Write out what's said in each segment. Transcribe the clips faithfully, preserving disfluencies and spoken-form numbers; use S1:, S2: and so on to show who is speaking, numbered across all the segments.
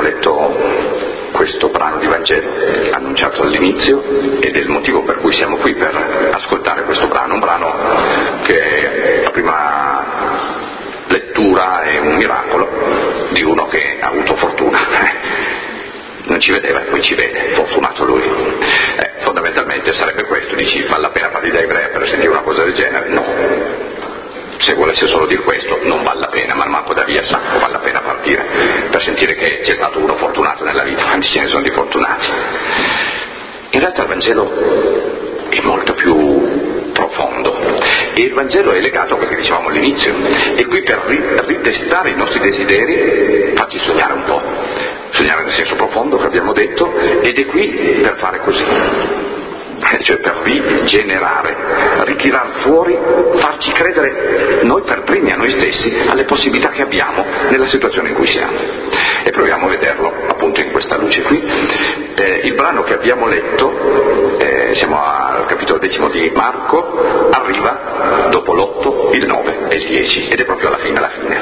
S1: letto questo brano di Vangelo annunciato all'inizio ed è il motivo per cui siamo qui, per ascoltare questo brano, un brano che la prima lettura è un miracolo di uno che ha avuto fortuna, non ci vedeva e poi ci vede, fortunato lui. Eh, fondamentalmente sarebbe questo, dici vale la pena partire da Ivrea per sentire una cosa del genere? No, se volesse solo dire questo non vale la pena, ma manco da via Sacco vale la pena partire per sentire che c'è stato uno fortunato nella vita, quanti ce ne sono di fortunati. In realtà il Vangelo è molto più profondo e il Vangelo è legato a quello che dicevamo all'inizio, è qui per ritestare i nostri desideri, farci sognare un po', sognare nel senso profondo che abbiamo detto, ed è qui per fare così, cioè per rigenerare, ritirar fuori, farci credere noi per primi a noi stessi alle possibilità che abbiamo nella situazione in cui siamo, e proviamo a vederlo appunto in questa luce qui. Eh, il brano che abbiamo letto, eh, siamo al capitolo decimo di Marco, arriva dopo l'otto, il nove e il dieci ed è proprio alla fine, alla fine.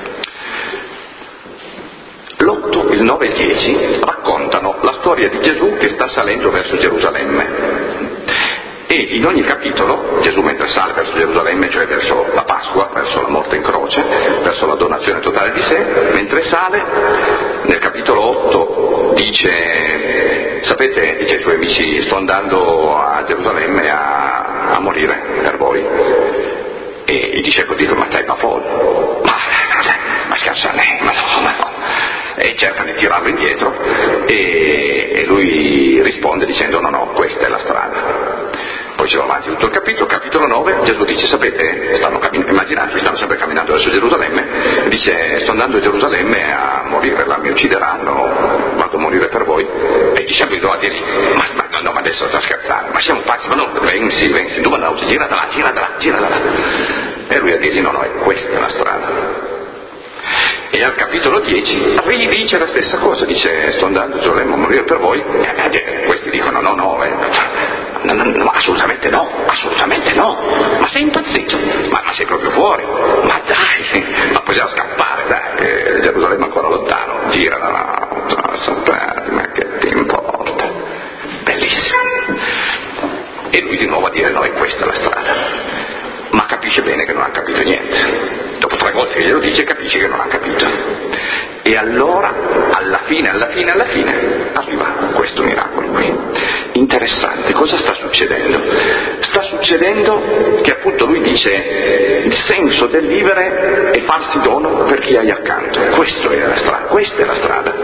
S1: L'otto, il nove e il dieci raccontano la storia di Gesù che sta salendo verso Gerusalemme. E in ogni capitolo Gesù, mentre sale verso Gerusalemme, cioè verso la Pasqua, verso la morte in croce, verso la donazione totale di sé, mentre sale, nel capitolo otto dice, sapete, dice ai suoi amici, sto andando a Gerusalemme a, a morire per voi. E i discepoli dicono, ma stai pa folle, ma, ma scherzane, ma no, ma no. E cercano di tirarlo indietro e, e lui risponde dicendo no no, questa è la strada. Poi ci va avanti tutto il capitolo, capitolo nove, Gesù dice, sapete, stanno cammin- immaginatevi, stanno sempre camminando verso Gerusalemme, dice, sto andando a Gerusalemme a morire, là mi uccideranno, vado a morire per voi, e i discepoli devono dire, ma, ma, no, ma adesso sta scherzando, ma siamo pazzi, ma no, vensi, vensi, dove andiamo, gira da là, gira da là, gira da là. E lui a dirgli, no, no, è questa la strada. E al capitolo dieci ridice la stessa cosa, dice, sto andando a Gerusalemme a morire per voi, e questi dicono, no, no, eh, No, no, no, assolutamente no, assolutamente no, ma sei impazzito, ma, ma sei proprio fuori, ma dai, ma possiamo scappare, dai, che Gerusalemme è ancora lontano, gira da là, ma che ti importa, bellissimo. E lui di nuovo a dire no, è questa la strada, ma capisce bene che non ha capito niente, dopo tre volte che glielo dice capisce che non ha capito, e allora alla fine, alla fine, alla fine arriva questo miracolo qui. Interessante, cosa sta succedendo? Sta succedendo che appunto lui dice il senso del vivere è farsi dono per chi hai accanto, questo è la strada, questa è la strada.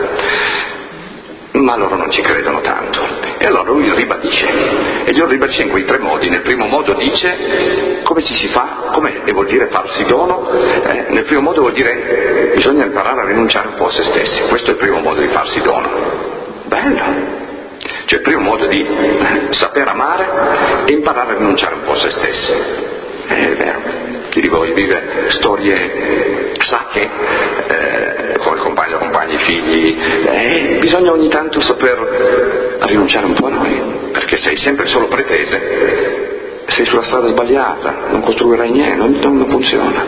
S1: Ma loro non ci credono tanto, e allora lui ribadisce, e glielo ribadisce in quei tre modi. Nel primo modo dice come ci si fa, come vuol dire farsi dono, eh, nel primo modo vuol dire bisogna imparare a rinunciare un po' a se stessi, questo è il primo modo di farsi dono, bello. Cioè il primo modo di saper amare e imparare a rinunciare un po' a se stessi. È vero, chi di voi vive storie sacche, eh, con il compagno, la compagna, i figli, eh, bisogna ogni tanto saper rinunciare un po' a noi, perché sei sempre solo pretese, sei sulla strada sbagliata, non costruirai niente, non, non funziona.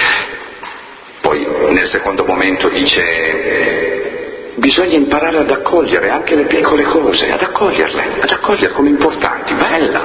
S1: Poi nel secondo momento dice bisogna imparare ad accogliere anche le piccole cose, ad accoglierle, ad accoglierle come importanti, bella.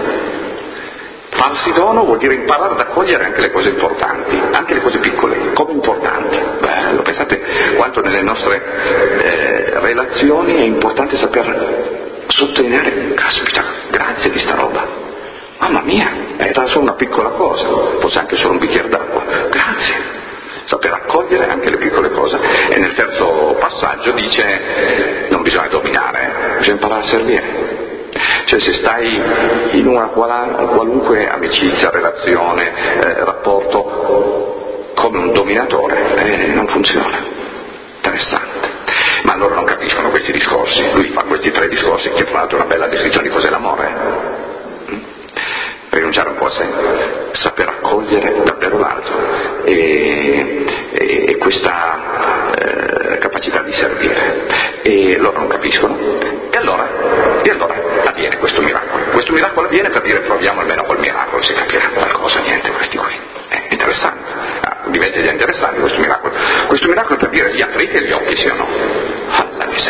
S1: Farsi dono vuol dire imparare ad accogliere anche le cose importanti, anche le cose piccole, come importanti, bello. Pensate quanto nelle nostre eh, relazioni è importante saper sottolineare, caspita, grazie di sta roba, mamma mia, era solo una piccola cosa, forse anche solo un bicchiere d'acqua, grazie. Saper accogliere anche le piccole cose. E nel terzo passaggio dice non bisogna dominare, bisogna imparare a servire. Cioè se stai in una qualunque amicizia, relazione, eh, rapporto come un dominatore, eh, non funziona. Interessante. Ma loro non capiscono questi discorsi. Lui fa questi tre discorsi che tra l'altro è una bella descrizione di cos'è l'amore. Rinunciare un po' a sé, saper accogliere davvero l'altro e, e, e questa eh, capacità di servire, e loro non capiscono, e allora, e allora avviene questo miracolo. Questo miracolo avviene per dire proviamo almeno col miracolo, si capirà qualcosa, niente questi qui, è interessante, ah, diventa già interessante questo miracolo. Questo miracolo è per dire gli aprite gli occhi sì o no, alla che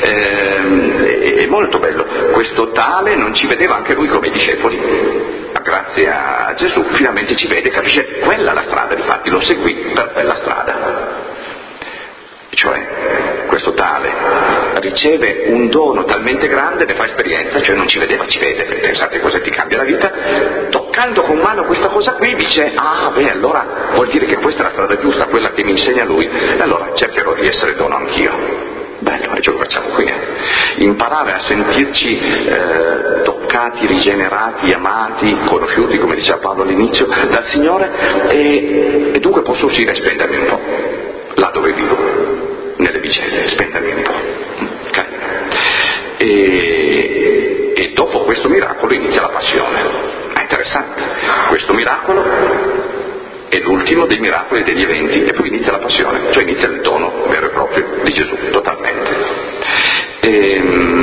S1: Eh, è molto bello. Questo tale non ci vedeva anche lui come i discepoli, ma grazie a Gesù finalmente ci vede, capisce quella è la strada, difatti lo seguì per quella strada. Cioè, questo tale riceve un dono talmente grande, ne fa esperienza, cioè non ci vedeva, ci vede, pensate cosa ti cambia la vita, toccando con mano questa cosa qui dice, ah beh allora vuol dire che questa è la strada giusta, quella che mi insegna lui, e allora cercherò di essere dono anch'io. Bello, è ciò che facciamo qui. Imparare a sentirci eh, toccati, rigenerati, amati, conosciuti, come diceva Paolo all'inizio, dal Signore, e, e dunque posso uscire e spendermi un po', là dove vivo, nelle vicende, spendermi un po'. Carino. E, e dopo questo miracolo inizia la passione. È interessante. Questo miracolo è l'ultimo dei miracoli e degli eventi, e poi inizia la passione, cioè inizia il dono vero e proprio di Gesù, totalmente. E,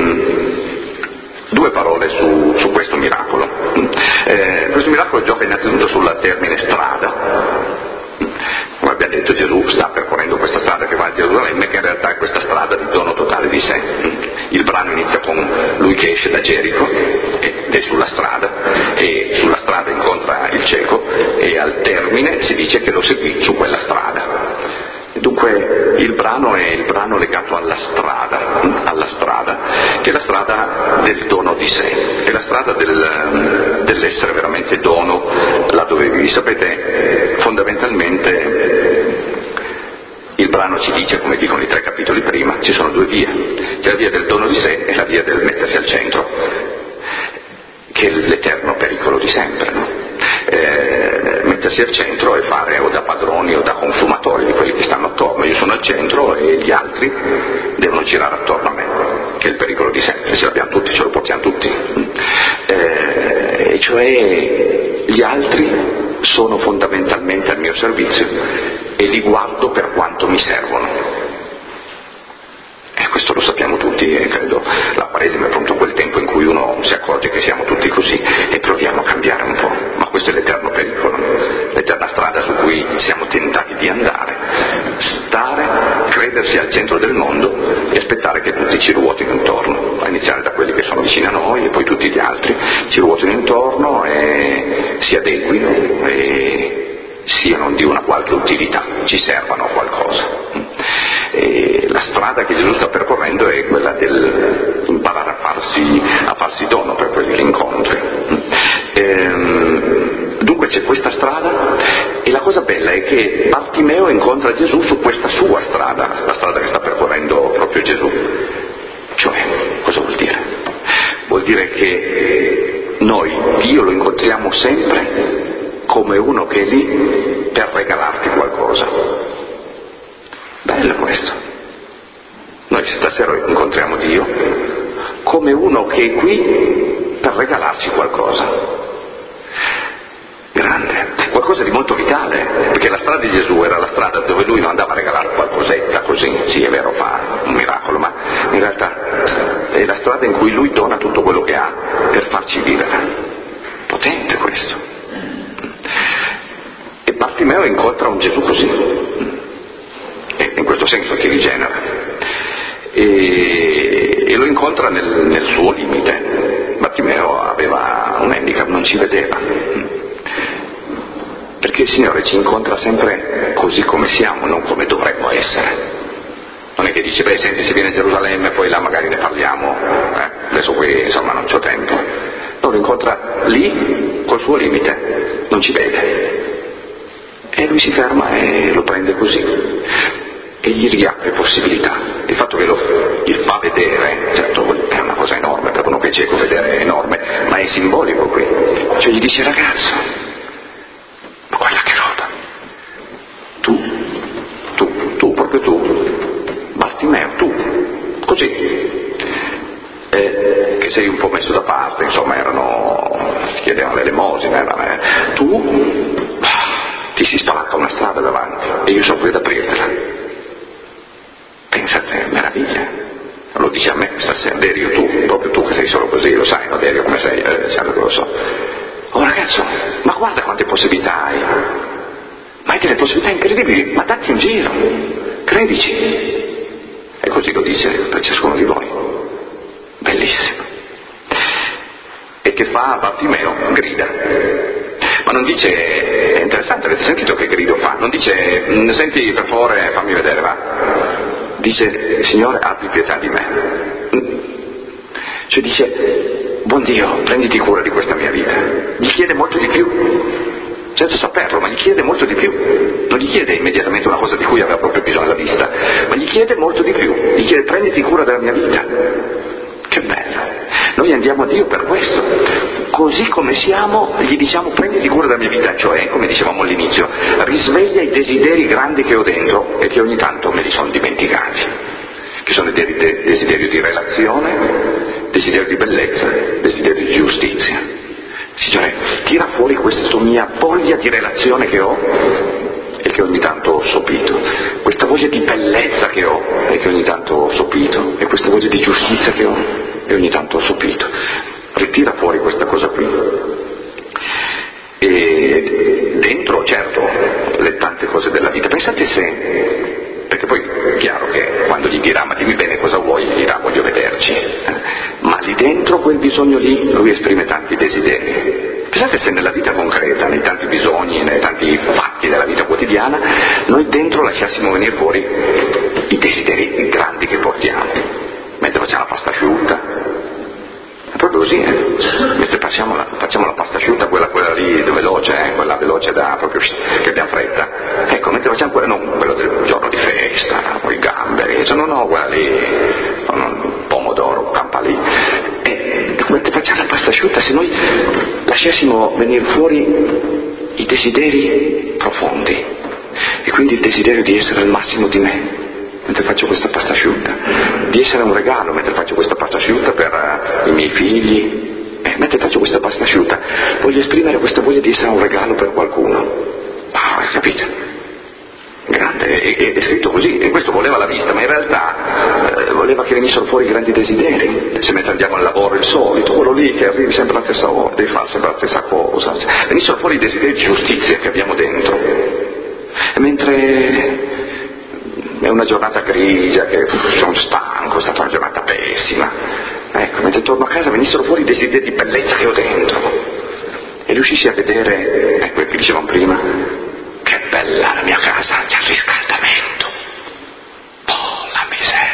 S1: due parole su, su questo miracolo. Eh, questo miracolo gioca innanzitutto sul termine strada. Come abbiamo detto, Gesù sta percorrendo questa strada che va a Gerusalemme, che in realtà è questa strada di dono totale di sé. Il brano inizia con lui che esce da Gerico ed è sulla strada, e sulla strada incontra il cieco, e al termine si dice che lo seguì su quella strada. Dunque il brano è il brano legato alla strada, alla strada, che è la strada del dono di sé, è la strada del, dell'essere veramente dono là dove vivi. Sapete, fondamentalmente il brano ci dice, come dicono i tre capitoli prima, ci sono due vie, c'è la via del dono di sé e la via del mettersi al centro, che è l'eterno pericolo di sempre, no? Eh, mettersi al centro e fare o da padroni o da consumatori di quelli che stanno attorno. Io sono al centro e gli altri devono girare attorno a me, che è il pericolo di sempre, ce l'abbiamo tutti, ce lo portiamo tutti, eh, e cioè gli altri sono fondamentalmente al mio servizio e li guardo per quanto mi servono. E questo lo sappiamo tutti, e credo la Quaresima è appunto quel tempo in cui uno si accorge che siamo tutti così e proviamo a cambiare un po', ma questo è l'eterno pericolo, l'eterna strada su cui siamo tentati di andare, stare, credersi al centro del mondo e aspettare che tutti ci ruotino intorno, a iniziare da quelli che sono vicini a noi e poi tutti gli altri ci ruotino intorno e si adeguino e siano di una qualche utilità, ci servano a qualcosa. E la strada che Gesù sta percorrendo è quella del imparare a farsi, a farsi dono per quelli che incontri. Ehm, dunque c'è questa strada, e la cosa bella è che Bartimeo incontra Gesù su questa sua strada, la strada che sta percorrendo proprio Gesù. Cioè, cosa vuol dire? Vuol dire che noi Dio lo incontriamo sempre come uno che è lì per regalarti qualcosa. Bello questo. Noi stasera incontriamo Dio come uno che è qui per regalarci qualcosa. Grande, qualcosa di molto vitale, perché la strada di Gesù era la strada dove lui non andava a regalare qualcosetta così, sì è vero, fa un miracolo, ma in realtà è la strada in cui lui dona tutto quello che ha per farci vivere. Potente questo. E Bartimeo incontra un Gesù così, e in questo senso ti rigenera, e, e lo incontra nel, nel suo limite. Bartimeo aveva un handicap, non ci vedeva, perché il Signore ci incontra sempre così come siamo, non come dovremmo essere. Non è che dice, beh senti, se viene a Gerusalemme poi là magari ne parliamo, eh? Adesso qui insomma non c'ho tempo. No, lo incontra lì col suo limite, non ci vede, e lui si ferma e lo prende così e gli riapre possibilità. Il fatto che lo gli fa vedere, certo è una cosa enorme per uno che è cieco, vedere è enorme, ma è simbolico qui. Cioè gli dice, ragazzo, ma guarda che roba, tu, tu, tu, proprio tu, Bartimeo, tu, così, eh, che sei un po' messo da parte, insomma erano, si chiedevano l'elemosina, era, eh, tu ti si spalancca una strada davanti e io sono qui ad aprirtela. Pensate, meraviglia. Lo dice a me stasera, Derio, tu, proprio tu che sei solo così, lo sai, no Derio come sei, eh, certo che lo so. Oh ragazzo, ma guarda quante possibilità hai, ma hai delle possibilità incredibili, ma datti in giro, credici. E così lo dice per ciascuno di voi. che fa Bartimeo? Grida. Ma non dice, è interessante, avete sentito che grido fa? Non dice, senti per favore fammi vedere, va? Dice, Signore abbi pietà di me. Cioè dice, buon Dio, prenditi cura di questa mia vita. Gli chiede molto di più, senza saperlo, ma gli chiede molto di più. Non gli chiede immediatamente una cosa di cui aveva proprio bisogno alla vista, ma gli chiede molto di più. Gli chiede, prenditi cura della mia vita. Che bello. Noi andiamo a Dio per questo. Così come siamo, gli diciamo, prenditi cura della mia vita, cioè, come dicevamo all'inizio, risveglia i desideri grandi che ho dentro e che ogni tanto me li sono dimenticati, che sono il desiderio di relazione, desiderio di bellezza, desiderio di giustizia. Signore, tira fuori questa mia voglia di relazione che ho e che ogni tanto ho sopito, questa voglia di bellezza che ho e che ogni tanto ho sopito, e questa voglia di giustizia che ho e ogni tanto ho sopito. Ritira fuori questa cosa qui. E dentro, certo, le tante cose della vita. Pensate se, perché poi è chiaro che quando gli dirà ma dimmi bene cosa vuoi, gli dirà voglio vederci, ma lì dentro quel bisogno lì lui esprime tanti desideri. Pensate se nella vita concreta, nei tanti bisogni, nei tanti fatti della vita quotidiana, noi dentro lasciassimo venire fuori i desideri grandi che portiamo, mentre facciamo la pasta asciutta. È proprio così, eh? Mentre facciamo la, facciamo la pasta asciutta, quella, quella lì veloce, eh? quella veloce da proprio che abbiamo fretta. Ecco, mentre facciamo quella, non quello del giorno di festa, con i gamberi, cioè, no, no, quella lì, un pomodoro, campa lì. E mentre facciamo la pasta asciutta, se noi lasciassimo venire fuori i desideri profondi, e quindi il desiderio di essere al massimo di me, mentre faccio questa pasta asciutta, di essere un regalo mentre faccio questa pasta asciutta per uh, i miei figli, eh, mentre faccio questa pasta asciutta voglio esprimere questa voglia di essere un regalo per qualcuno. Ah, hai capito? Grande, è, è scritto così, e questo voleva la vista, ma in realtà eh, voleva che venissero fuori i grandi desideri. Se mentre andiamo al lavoro il solito, quello lì che arrivi sempre alla stessa ora, devi fare sempre la stessa cosa, venissero fuori i desideri di giustizia che abbiamo dentro. E mentre è una giornata grigia, che uff, sono stanco, è stata una giornata pessima, ecco, mentre torno a casa venissero fuori i desideri di bellezza che ho dentro e riuscissi a vedere, ecco che dicevamo prima, che bella la mia casa, c'è il riscaldamento, oh la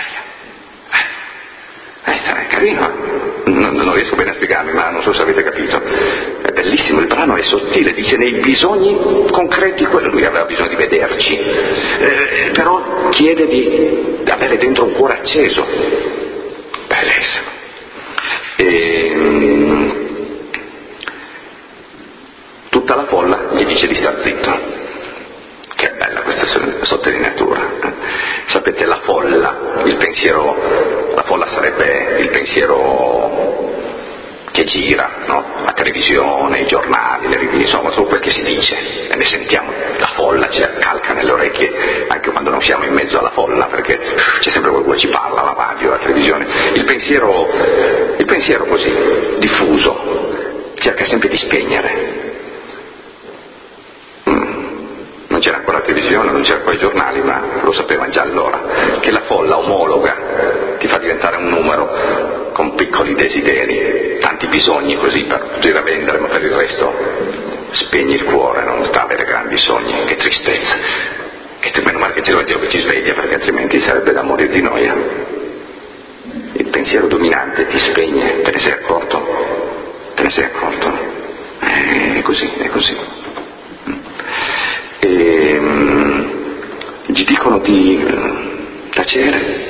S1: miseria, eh, è carino, non, non riesco bene a spiegarmi, ma non so se avete capito, è bellissimo, il brano è sottile, dice nei bisogni concreti, quello lui aveva bisogno di vederci, eh, però chiede di avere dentro un cuore acceso, bellissimo. E, tutta la folla gli dice di star zitto. Che bella questa sottolineatura. Sapete, la folla, il pensiero, la folla sarebbe il pensiero che gira, no? La televisione, i giornali, le riviste, insomma, tutto quel che si dice, e ne sentiamo, la folla ci accalca nelle orecchie, anche quando non siamo in mezzo alla folla, perché c'è sempre qualcuno che ci parla, la radio, la televisione. Il pensiero, il pensiero così, diffuso, cerca sempre di spegnere. Non c'era ancora la televisione, non c'era ancora i giornali, ma lo sapevano già allora, che la folla omologa ti fa diventare un numero con piccoli desideri, tanti bisogni così per poter a vendere, ma per il resto spegni il cuore, non sta a avere grandi sogni, che tristezza, che meno male che c'è lo Dio che ci sveglia, perché altrimenti sarebbe da morire di noia. Il pensiero dominante ti spegne, te ne sei accorto? Te ne sei accorto? È così, è così. E, um, gli dicono di uh, tacere,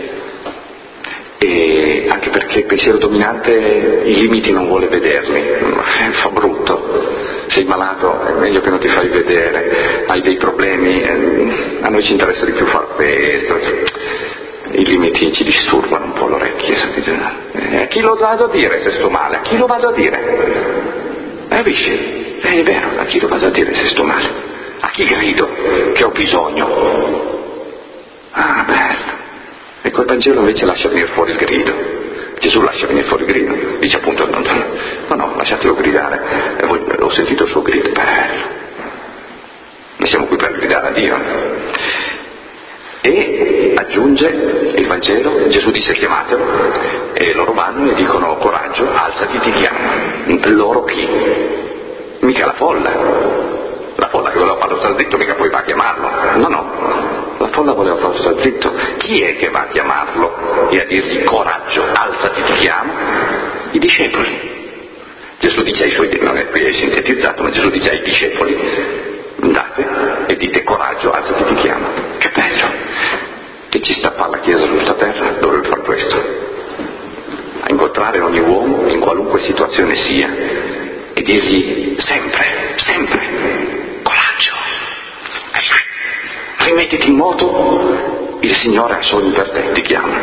S1: e anche perché il pensiero dominante i limiti non vuole vederli, eh, fa brutto, sei malato è meglio che non ti fai vedere, hai dei problemi, eh, a noi ci interessa di più far festa, i limiti ci disturbano un po' le orecchie, sapete? Eh, a chi lo vado a dire se sto male? A chi lo vado a dire? Eh, capisci? Eh, è vero, a chi lo vado a dire se sto male? A chi grido che ho bisogno? Ah, bello. E quel Vangelo invece lascia venire fuori il grido. Gesù lascia venire fuori il grido. Dice appunto, no, no, no lasciatelo gridare. E voi, ho sentito il suo grido, bello. Noi siamo qui per gridare a Dio. E aggiunge il Vangelo, Gesù dice chiamatelo, e loro vanno e dicono coraggio, alzati, ti chiama. Loro quello chi? Mica la folla. La folla che voleva farlo stare zitto mica poi va a chiamarlo. No, no, la folla voleva farlo stare zitto. Chi è che va a chiamarlo e a dirgli coraggio, alzati, ti chiamo? I discepoli. Gesù dice ai suoi, non è qui è sintetizzato, ma Gesù dice ai discepoli, andate e dite coraggio, alzati, ti chiamo. Che bello! Che ci sta a fare la Chiesa su questa terra? Dovrebbe fare questo. A incontrare ogni uomo, in qualunque situazione sia, e dirgli sempre, sempre, coraggio, rimettiti in moto, il Signore ha sogni per te, ti chiama.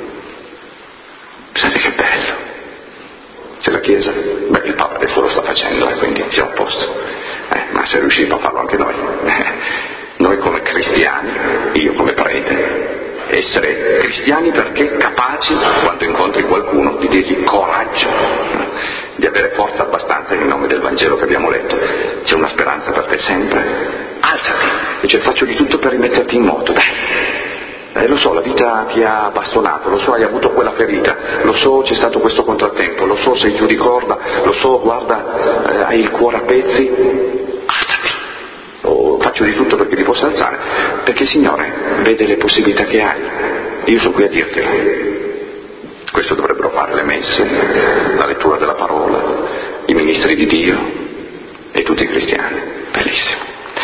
S1: Pensate che bello. C'è la Chiesa? Beh, il Papa adesso lo sta facendo, eh, quindi siamo a posto. Eh, ma se riusciamo a farlo anche noi. Noi come cristiani, io come prete, essere cristiani perché capaci, quando incontri qualcuno, di dirgli coraggio, di avere forza abbastanza in nome del Vangelo che abbiamo letto. C'è una speranza per te sempre. Alzati, e cioè faccio di tutto per rimetterti in moto, dai. Eh, lo so, la vita ti ha bastonato, lo so, hai avuto quella ferita, lo so, c'è stato questo contrattempo, lo so, sei giù di corda, lo so, guarda, eh, hai il cuore a pezzi, alzati. Oh, faccio di tutto perché ti possa alzare, perché il Signore vede le possibilità che hai. Io sono qui a dirtelo. Questo dovrebbero fare le messe, la lettura della parola, i ministri di Dio e tutti i cristiani. Bellissimo.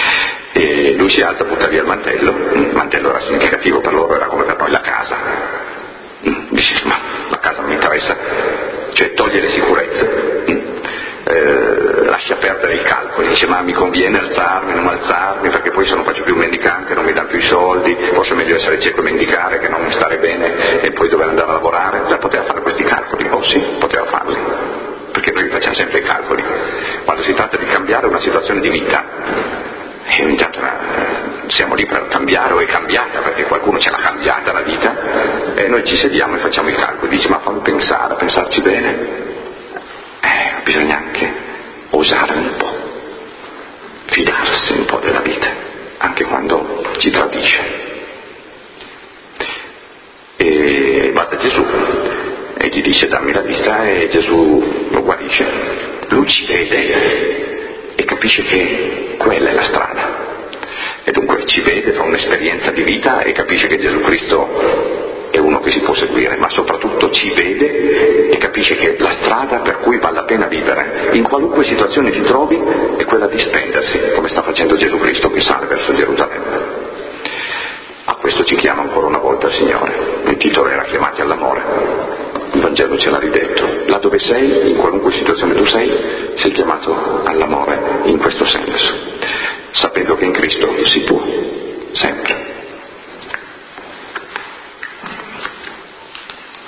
S1: E lui si alza, butta via il mantello. Il mantello era significativo per loro, era come per noi la casa. Dice, ma la casa non mi interessa, cioè toglie le sicurezze, eh, lascia perdere i calcoli, dice ma mi conviene alzarmi, non alzarmi, perché poi se non faccio più mendicante non mi danno più i soldi, forse è meglio essere cieco e mendicare che non stare bene e poi dover andare a lavorare. Già poteva fare questi calcoli, oh sì, poteva farli, perché noi facciamo sempre i calcoli. Quando si tratta di cambiare una situazione di vita, e ogni tanto siamo lì per cambiare o è cambiata perché qualcuno ce l'ha cambiata la vita, e noi ci sediamo e facciamo i calcoli, dici ma fammi pensare, a pensarci bene, eh, bisogna anche osare un po', fidarsi un po' della vita, anche quando ci tradisce. E va da Gesù e gli dice dammi la vista, e Gesù lo guarisce. Lui ci vede e capisce che quella è la strada, e dunque ci vede, fa un'esperienza di vita e capisce che Gesù Cristo è uno che si può seguire, ma soprattutto ci vede e capisce che la strada per cui vale la pena vivere in qualunque situazione ti trovi è quella di spendersi, come sta facendo Gesù Cristo che sale verso Gerusalemme. A questo ci chiama ancora una volta il Signore. Il titolo era Chiamati all'amore. Il Vangelo ce l'ha ridetto. Là dove sei, in qualunque situazione tu sei, sei chiamato all'amore in questo senso, sapendo che in Cristo si può, sempre.